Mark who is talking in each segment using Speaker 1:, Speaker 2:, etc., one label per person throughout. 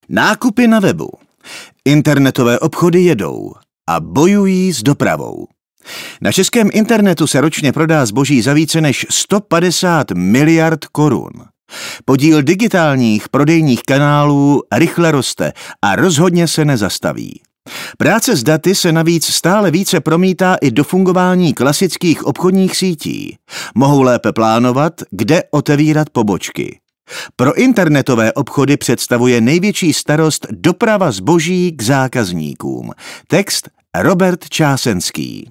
Speaker 1: Nákupy na webu. Internetové obchody jedou a bojují s dopravou. Na českém internetu se ročně prodá zboží za více než 150 miliard korun. Podíl digitálních prodejních kanálů rychle roste a rozhodně se nezastaví. Práce s daty se navíc stále více promítá i do fungování klasických obchodních sítí. Mohou lépe plánovat, kde otevírat pobočky. Pro internetové obchody představuje největší starost doprava zboží k zákazníkům. Text Robert Čásenský.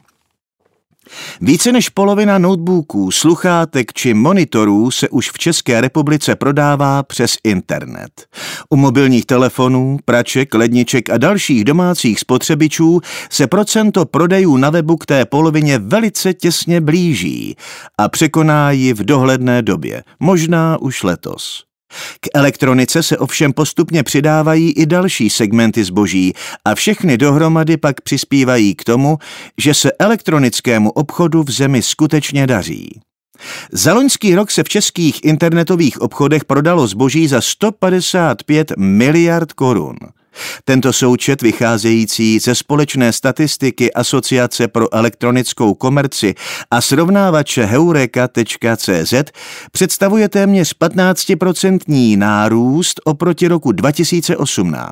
Speaker 1: Více než polovina notebooků, sluchátek či monitorů se už v České republice prodává přes internet. U mobilních telefonů, praček, ledniček a dalších domácích spotřebičů se procento prodejů na webu k té polovině velice těsně blíží a překoná ji v dohledné době, možná už letos. K elektronice se ovšem postupně přidávají i další segmenty zboží a všechny dohromady pak přispívají k tomu, že se elektronickému obchodu v zemi skutečně daří. Za loňský rok se v českých internetových obchodech prodalo zboží za 155 miliard korun. Tento součet vycházející ze společné statistiky Asociace pro elektronickou komerci a srovnávače heureka.cz představuje téměř 15% nárůst oproti roku 2018.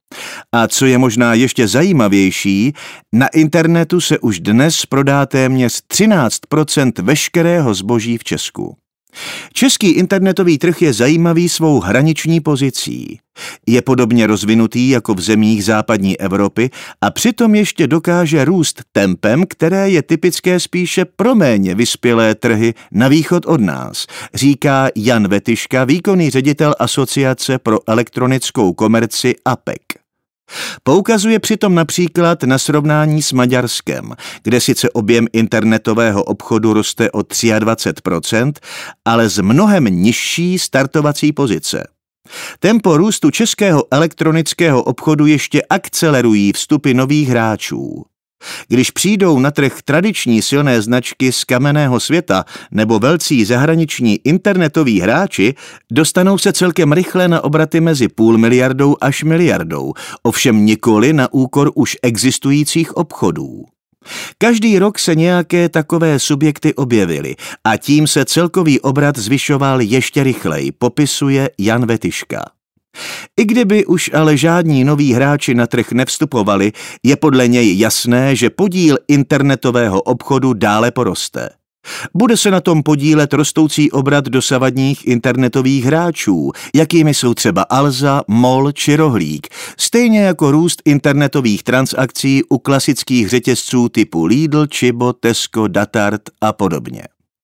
Speaker 1: A co je možná ještě zajímavější, na internetu se už dnes prodá téměř 13% veškerého zboží v Česku. Český internetový trh je zajímavý svou hraniční pozicí. Je podobně rozvinutý jako v zemích západní Evropy a přitom ještě dokáže růst tempem, které je typické spíše pro méně vyspělé trhy na východ od nás, říká Jan Vetyška, výkonný ředitel Asociace pro elektronickou komerci APEC. Poukazuje přitom například na srovnání s Maďarskem, kde sice objem internetového obchodu roste o 23%, ale z mnohem nižší startovací pozice. Tempo růstu českého elektronického obchodu ještě akcelerují vstupy nových hráčů. Když přijdou na trh tradiční silné značky z kamenného světa nebo velcí zahraniční internetoví hráči, dostanou se celkem rychle na obraty mezi 0,5 miliardou až miliardou, ovšem nikoli na úkor už existujících obchodů. Každý rok se nějaké takové subjekty objevily a tím se celkový obrat zvyšoval ještě rychleji, popisuje Jan Vetyška. I kdyby už ale žádní noví hráči na trh nevstupovali, je podle něj jasné, že podíl internetového obchodu dále poroste. Bude se na tom podílet rostoucí obrat dosavadních internetových hráčů, jakými jsou třeba Alza, MOL či Rohlík, stejně jako růst internetových transakcí u klasických řetězců typu Lidl, Čibo, Tesco, Datart a podobně.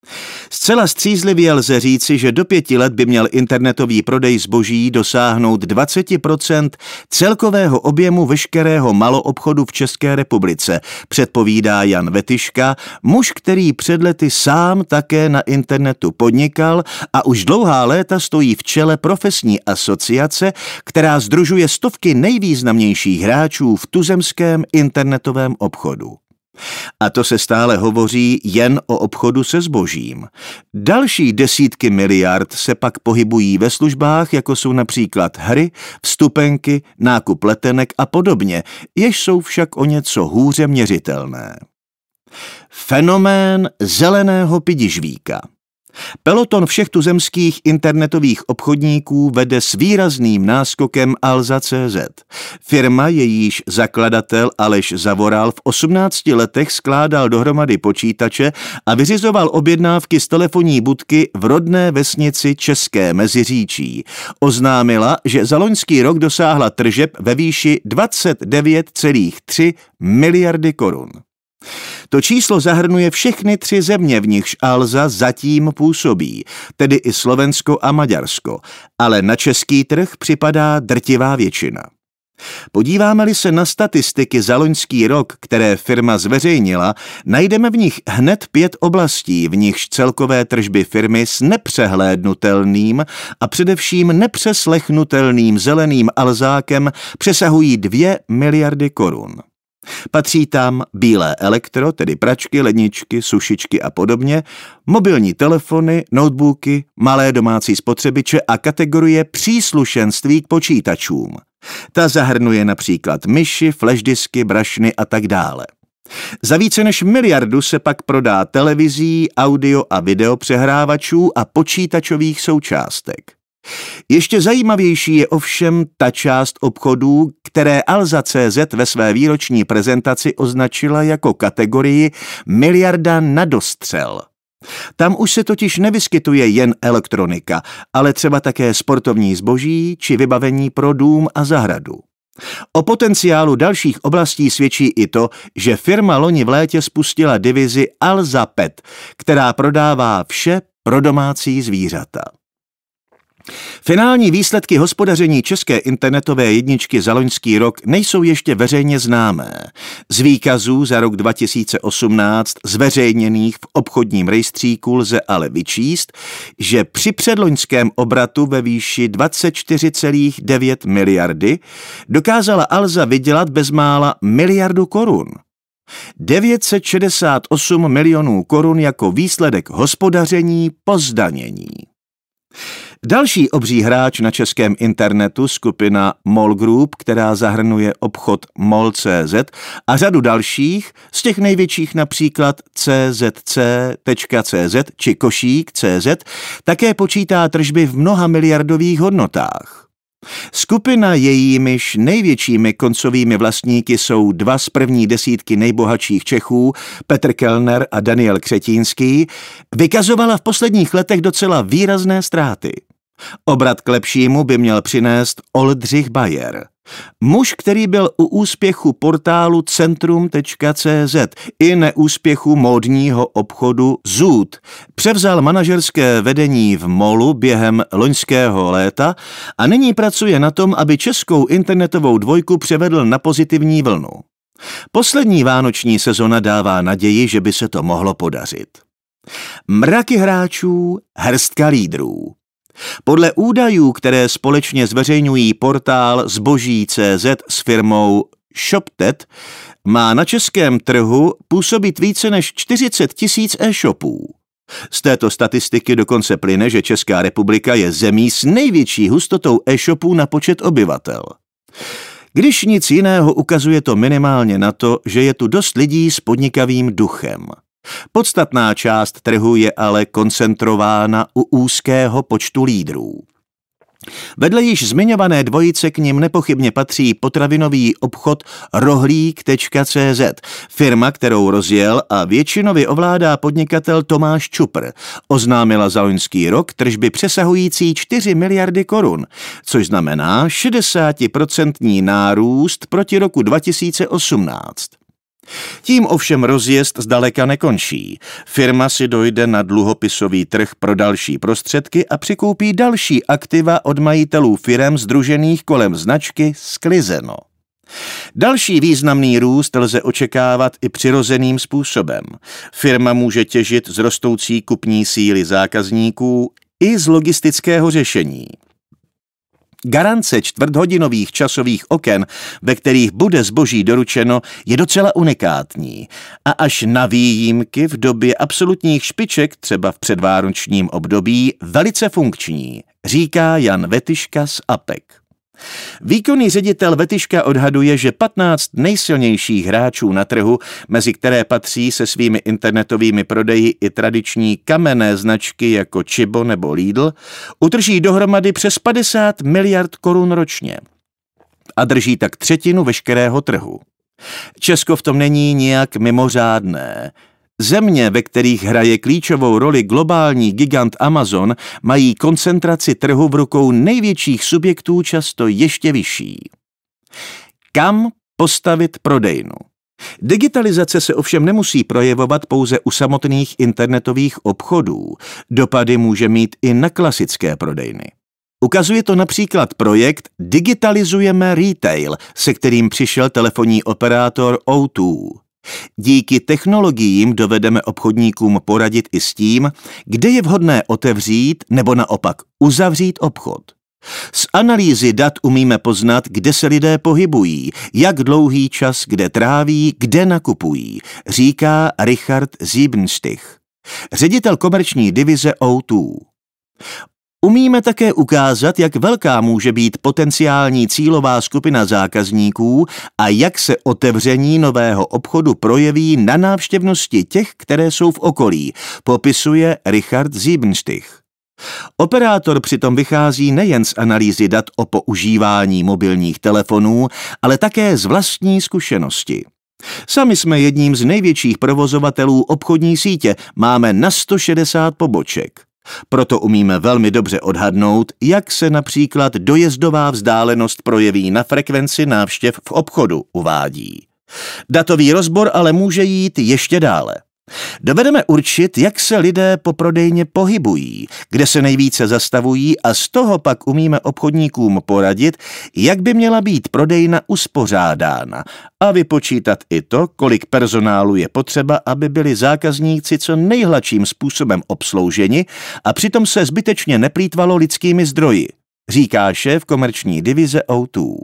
Speaker 1: Zcela střízlivě lze říci, že do 5 let by měl internetový prodej zboží dosáhnout 20% celkového objemu veškerého maloobchodu v České republice, předpovídá Jan Vetyška, muž, který před lety sám také na internetu podnikal a už dlouhá léta stojí v čele profesní asociace, která sdružuje stovky nejvýznamnějších hráčů v tuzemském internetovém obchodu. A to se stále hovoří jen o obchodu se zbožím. Další desítky miliard se pak pohybují ve službách, jako jsou například hry, vstupenky, nákup letenek a podobně, jež jsou však o něco hůře měřitelné. Fenomén zeleného pidižvíka. Peloton všech tuzemských internetových obchodníků vede s výrazným náskokem Alza.cz. Firma, jejíž zakladatel Aleš Zavoral v 18 letech skládal dohromady počítače a vyřizoval objednávky z telefonní budky v rodné vesnici České Meziříčí, oznámila, že za loňský rok dosáhla tržeb ve výši 29,3 miliardy korun. To číslo zahrnuje všechny 3 země, v nichž Alza zatím působí, tedy i Slovensko a Maďarsko, ale na český trh připadá drtivá většina. Podíváme-li se na statistiky za loňský rok, které firma zveřejnila, najdeme v nich hned 5 oblastí, v nichž celkové tržby firmy s nepřehlédnutelným a především nepřeslechnutelným zeleným alzákem přesahují 2 miliardy korun. Patří tam bílé elektro, tedy pračky, ledničky, sušičky a podobně, mobilní telefony, notebooky, malé domácí spotřebiče a kategorie příslušenství k počítačům. Ta zahrnuje například myši, flashdiski, brašny a tak dále. Za více než miliardu se pak prodá televizí, audio a video přehrávačů a počítačových součástek. Ještě zajímavější je ovšem ta část obchodů, které Alza.cz ve své výroční prezentaci označila jako kategorii miliarda na dostřel. Tam už se totiž nevyskytuje jen elektronika, ale třeba také sportovní zboží či vybavení pro dům a zahradu. O potenciálu dalších oblastí svědčí i to, že firma loni v létě spustila divizi Alza Pet, která prodává vše pro domácí zvířata. Finální výsledky hospodaření české internetové jedničky za loňský rok nejsou ještě veřejně známé. Z výkazů za rok 2018 zveřejněných v obchodním rejstříku lze ale vyčíst, že při předloňském obratu ve výši 24,9 miliardy dokázala Alza vydělat bezmála miliardu korun. 968 milionů korun jako výsledek hospodaření po zdanění. Další obří hráč na českém internetu, skupina MOL Group, která zahrnuje obchod MOL.cz a řadu dalších, z těch největších například czc.cz či Košík.cz, také počítá tržby v mnoha miliardových hodnotách. Skupina, jejímiž největšími koncovými vlastníky jsou dva z první desítky nejbohatších Čechů, Petr Kellner a Daniel Křetínský, vykazovala v posledních letech docela výrazné ztráty. Obrat k lepšímu by měl přinést Oldřich Bayer. Muž, který byl u úspěchu portálu Centrum.cz i neúspěchu módního obchodu Zoot, převzal manažerské vedení v MOLu během loňského léta a nyní pracuje na tom, aby českou internetovou dvojku převedl na pozitivní vlnu. Poslední vánoční sezona dává naději, že by se to mohlo podařit. Mraky hráčů, hrstka lídrů. Podle údajů, které společně zveřejňují portál Zboží.cz s firmou ShopTet, má na českém trhu působit více než 40 000 e-shopů. Z této statistiky dokonce plyne, že Česká republika je zemí s největší hustotou e-shopů na počet obyvatel. Když nic jiného, ukazuje to minimálně na to, že je tu dost lidí s podnikavým duchem. Podstatná část trhu je ale koncentrována u úzkého počtu lídrů. Vedle již zmiňované dvojice k nim nepochybně patří potravinový obchod Rohlík.cz, firma, kterou rozjel a většinově ovládá podnikatel Tomáš Čupr. Oznámila za loňský rok tržby přesahující 4 miliardy korun, což znamená 60% nárůst proti roku 2018. Tím ovšem rozjezd zdaleka nekončí. Firma si dojde na dluhopisový trh pro další prostředky a přikoupí další aktiva od majitelů firem sdružených kolem značky Sklizeno. Další významný růst lze očekávat i přirozeným způsobem. Firma může těžit z rostoucí kupní síly zákazníků i z logistického řešení. Garance čtvrthodinových časových oken, ve kterých bude zboží doručeno, je docela unikátní a až na výjimky v době absolutních špiček, třeba v předvánočním období, velice funkční, říká Jan Vetyška z APEC. Výkonný ředitel Vetyška odhaduje, že 15 nejsilnějších hráčů na trhu, mezi které patří se svými internetovými prodeji i tradiční kamenné značky jako Čibo nebo Lidl, utrží dohromady přes 50 miliard korun ročně a drží tak třetinu veškerého trhu. Česko v tom není nijak mimořádné. Země, ve kterých hraje klíčovou roli globální gigant Amazon, mají koncentraci trhu v rukou největších subjektů často ještě vyšší. Kam postavit prodejnu? Digitalizace se ovšem nemusí projevovat pouze u samotných internetových obchodů. Dopady může mít i na klasické prodejny. Ukazuje to například projekt Digitalizujeme retail, se kterým přišel telefonní operátor O2. Díky technologiím dovedeme obchodníkům poradit i s tím, kde je vhodné otevřít nebo naopak uzavřít obchod. Z analýzy dat umíme poznat, kde se lidé pohybují, jak dlouhý čas kde tráví, kde nakupují, říká Richard Siebenstich, ředitel komerční divize O2. Umíme také ukázat, jak velká může být potenciální cílová skupina zákazníků a jak se otevření nového obchodu projeví na návštěvnosti těch, které jsou v okolí, popisuje Richard Siebenstich. Operátor přitom vychází nejen z analýzy dat o používání mobilních telefonů, ale také z vlastní zkušenosti. Sami jsme jedním z největších provozovatelů obchodní sítě, máme na 160 poboček. Proto umíme velmi dobře odhadnout, jak se například dojezdová vzdálenost projeví na frekvenci návštěv v obchodu, uvádí. Datový rozbor ale může jít ještě dále. Dovedeme určit, jak se lidé po prodejně pohybují, kde se nejvíce zastavují a z toho pak umíme obchodníkům poradit, jak by měla být prodejna uspořádána a vypočítat i to, kolik personálu je potřeba, aby byli zákazníci co nejhladším způsobem obslouženi a přitom se zbytečně neplýtvalo lidskými zdroji, říká šéf komerční divize O2.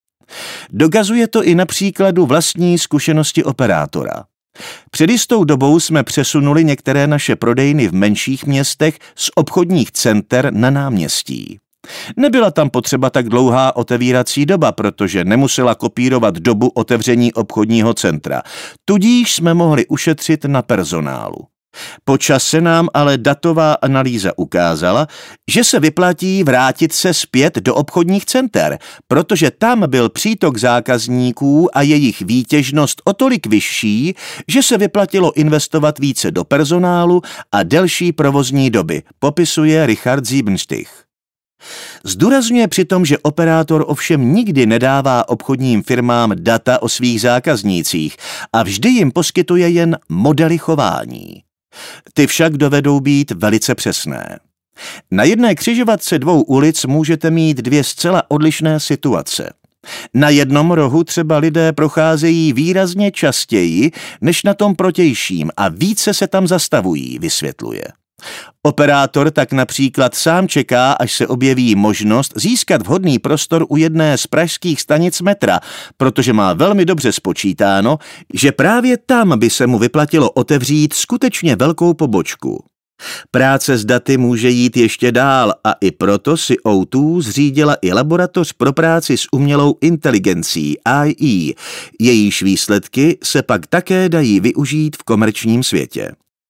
Speaker 1: Dokazuje to i na příkladu vlastní zkušenosti operátora. Před jistou dobou jsme přesunuli některé naše prodejny v menších městech z obchodních center na náměstí. Nebyla tam potřeba tak dlouhá otevírací doba, protože nemusela kopírovat dobu otevření obchodního centra. Tudíž jsme mohli ušetřit na personálu. Po čase nám ale datová analýza ukázala, že se vyplatí vrátit se zpět do obchodních center, protože tam byl přítok zákazníků a jejich výtěžnost o tolik vyšší, že se vyplatilo investovat více do personálu a delší provozní doby, popisuje Richard Siebenstich. Zdůrazňuje přitom, že operátor ovšem nikdy nedává obchodním firmám data o svých zákaznících a vždy jim poskytuje jen modely chování. Ty však dovedou být velice přesné. Na jedné křižovatce dvou ulic můžete mít dvě zcela odlišné situace. Na jednom rohu třeba lidé procházejí výrazně častěji než na tom protějším a více se tam zastavují, vysvětluje. Operátor tak například sám čeká, až se objeví možnost získat vhodný prostor u jedné z pražských stanic metra, protože má velmi dobře spočítáno, že právě tam by se mu vyplatilo otevřít skutečně velkou pobočku. Práce s daty může jít ještě dál a i proto si O2 zřídila i laboratoř pro práci s umělou inteligencí AI, jejíž výsledky se pak také dají využít v komerčním světě.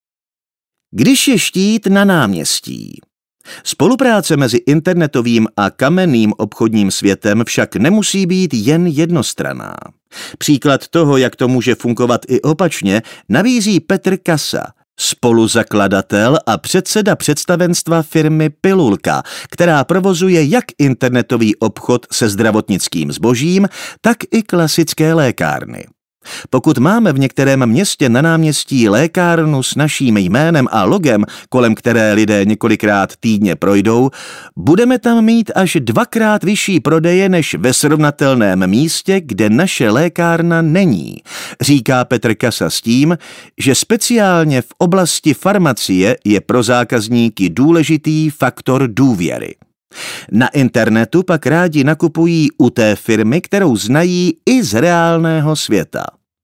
Speaker 1: Když je štít na náměstí. Spolupráce mezi internetovým a kamenným obchodním světem však nemusí být jen jednostranná. Příklad toho, jak to může fungovat i opačně, nabízí Petr Kasa, spoluzakladatel a předseda představenstva firmy Pilulka, která provozuje jak internetový obchod se zdravotnickým zbožím, tak i klasické lékárny. Pokud máme v některém městě na náměstí lékárnu s naším jménem a logem, kolem které lidé několikrát týdně projdou, budeme tam mít až 2krát vyšší prodeje než ve srovnatelném místě, kde naše lékárna není, říká Petr Kasa s tím, že speciálně v oblasti farmacie je pro zákazníky důležitý faktor důvěry. Na internetu pak rádi nakupují u té firmy, kterou znají i z reálného světa.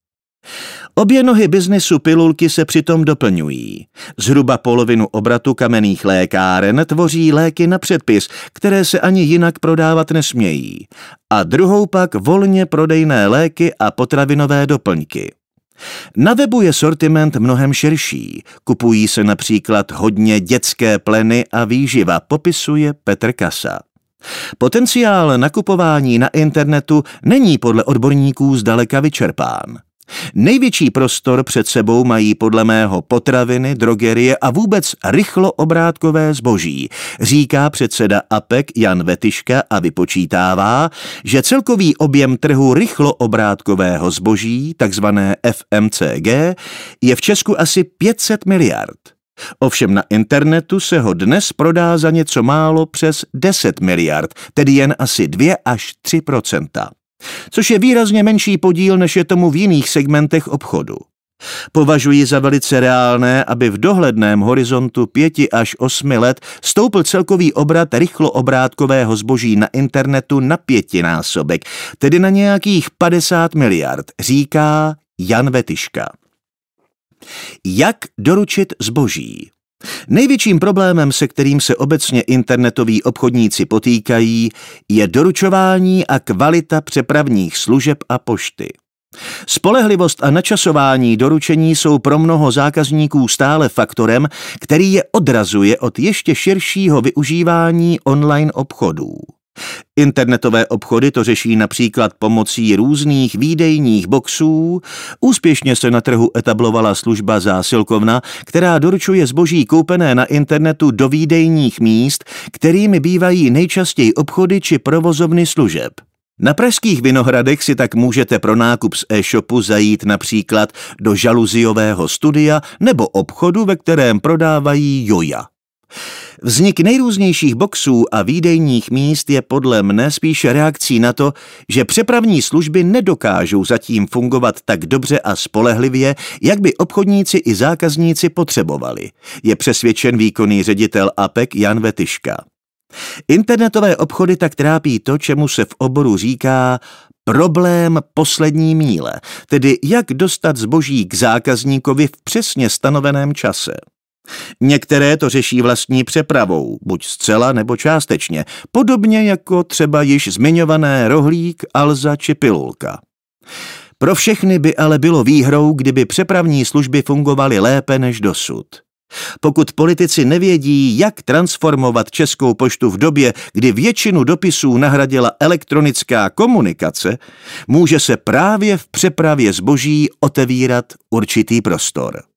Speaker 1: Obě nohy biznesu Pilulky se přitom doplňují. Zhruba polovinu obratu kamenných lékáren tvoří léky na předpis, které se ani jinak prodávat nesmějí, a druhou pak volně prodejné léky a potravinové doplňky. Na webu je sortiment mnohem širší, kupují se například hodně dětské pleny a výživa, popisuje Petr Kasa. Potenciál nakupování na internetu není podle odborníků zdaleka vyčerpán. Největší prostor před sebou mají podle mého potraviny, drogerie a vůbec rychloobrádkové zboží, říká předseda APEC Jan Vetiška a vypočítává, že celkový objem trhu rychloobrádkového zboží, takzvané FMCG, je v Česku asi 500 miliard. Ovšem na internetu se ho dnes prodá za něco málo přes 10 miliard, tedy jen asi 2 až 3%. Což je výrazně menší podíl, než je tomu v jiných segmentech obchodu. Považuji za velice reálné, aby v dohledném horizontu 5 až 8 let stoupl celkový obrat rychloobrádkového zboží na internetu na 5násobek, tedy na nějakých 50 miliard, říká Jan Vetiška. Jak doručit zboží? Největším problémem, se kterým se obecně internetoví obchodníci potýkají, je doručování a kvalita přepravních služeb a pošty. Spolehlivost a načasování doručení jsou pro mnoho zákazníků stále faktorem, který je odrazuje od ještě širšího využívání online obchodů. Internetové obchody to řeší například pomocí různých výdejních boxů. Úspěšně se na trhu etablovala služba zásilkovna, která doručuje zboží koupené na internetu do výdejních míst, kterými bývají nejčastěji obchody či provozovny služeb. Na pražských Vinohradech si tak můžete pro nákup z e-shopu zajít například do žaluziového studia nebo obchodu, ve kterém prodávají joja. Vznik nejrůznějších boxů a výdejních míst je podle mne spíše reakcí na to, že přepravní služby nedokážou zatím fungovat tak dobře a spolehlivě, jak by obchodníci i zákazníci potřebovali, je přesvědčen výkonný ředitel APEC Jan Vetyška. Internetové obchody tak trápí to, čemu se v oboru říká problém poslední míle, tedy jak dostat zboží k zákazníkovi v přesně stanoveném čase. Některé to řeší vlastní přepravou, buď zcela nebo částečně, podobně jako třeba již zmiňované rohlík, Alza či pilulka. Pro všechny by ale bylo výhrou, kdyby přepravní služby fungovaly lépe než dosud. Pokud politici nevědí, jak transformovat Českou poštu v době, kdy většinu dopisů nahradila elektronická komunikace, může se právě v přepravě zboží otevírat určitý prostor.